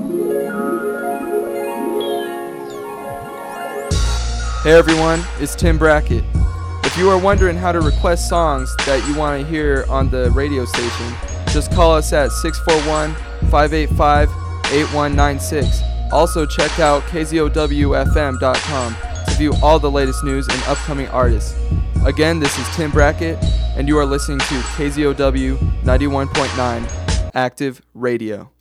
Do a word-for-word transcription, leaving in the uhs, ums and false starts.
Hey everyone, it's Tim Brackett. If you are wondering how to request songs that you want to hear on the radio station, just call us at six four one, five eight five, eight one nine six. Also check out K Z O W F M dot com to view all the latest news and upcoming artists. Again, this is Tim Brackett, and you are listening to K Z O W ninety-one point nine Active Radio.